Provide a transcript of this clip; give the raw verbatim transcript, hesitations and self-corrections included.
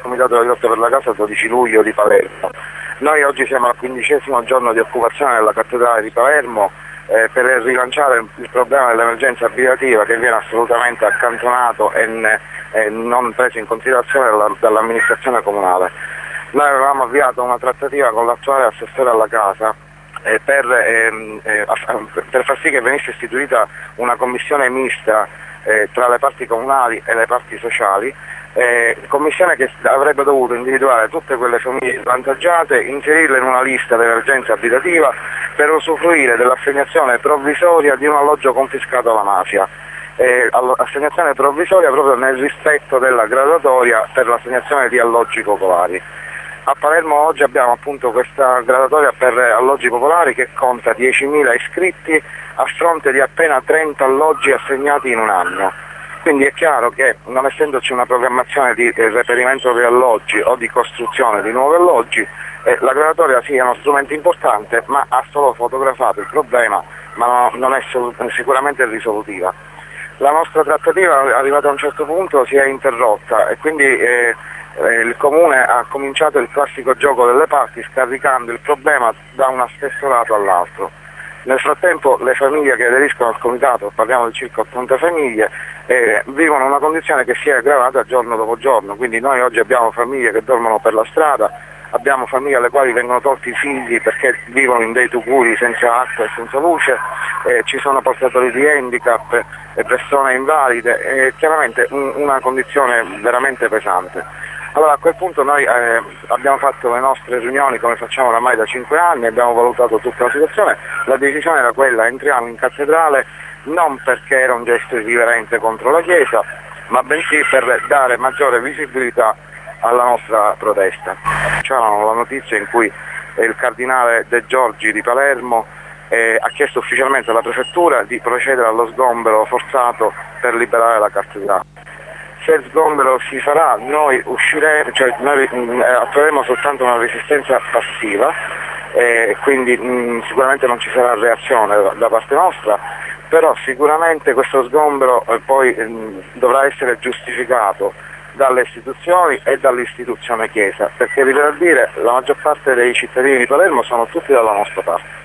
Comitato della lotta per la casa dodici luglio di Palermo. Noi oggi siamo al quindicesimo giorno di occupazione della cattedrale di Palermo eh, per rilanciare il problema dell'emergenza abitativa che viene assolutamente accantonato e, ne, e non preso in considerazione dalla, dall'amministrazione comunale. Noi avevamo avviato una trattativa con l'attuale assessore alla casa eh, per, ehm, eh, per far sì che venisse istituita una commissione mista eh, tra le parti comunali e le parti sociali, eh, commissione che avrebbe dovuto individuare tutte quelle famiglie svantaggiate, inserirle in una lista d'emergenza abitativa per usufruire dell'assegnazione provvisoria di un alloggio confiscato alla mafia. Eh, assegnazione provvisoria proprio nel rispetto della graduatoria per l'assegnazione di alloggi popolari. A Palermo oggi abbiamo appunto questa graduatoria per alloggi popolari che conta diecimila iscritti a fronte di appena trenta alloggi assegnati in un anno. Quindi è chiaro che non essendoci una programmazione di reperimento di alloggi o di costruzione di nuovi alloggi, eh, la graduatoria sì è uno strumento importante, ma ha solo fotografato il problema, ma no, non è sicuramente risolutiva. La nostra trattativa arrivata a un certo punto si è interrotta e quindi eh, il Comune ha cominciato il classico gioco delle parti scaricando il problema da un assessorato all'altro. Nel frattempo le famiglie che aderiscono al Comitato, parliamo di circa ottanta famiglie, eh, vivono una condizione che si è aggravata giorno dopo giorno, quindi noi oggi abbiamo famiglie che dormono per la strada, abbiamo famiglie alle quali vengono tolti i figli perché vivono in dei tuguri senza acqua e senza luce, eh, ci sono portatori di handicap e persone invalide, eh, chiaramente un, una condizione veramente pesante. Allora a quel punto noi eh, abbiamo fatto le nostre riunioni come facciamo oramai da cinque anni, abbiamo valutato tutta la situazione, la decisione era quella: entriamo in cattedrale non perché era un gesto irriverente contro la Chiesa, ma bensì per dare maggiore visibilità alla nostra protesta. C'era la notizia in cui il cardinale De Giorgi di Palermo eh, ha chiesto ufficialmente alla prefettura di procedere allo sgombero forzato per liberare la cattedrale. Se il sgombero si farà, noi usciremo, cioè noi mh, attueremo soltanto una resistenza passiva, eh, quindi mh, sicuramente non ci sarà reazione da, da parte nostra, però sicuramente questo sgombero eh, poi mh, dovrà essere giustificato dalle istituzioni e dall'istituzione Chiesa, perché vi devo dire la maggior parte dei cittadini di Palermo sono tutti dalla nostra parte.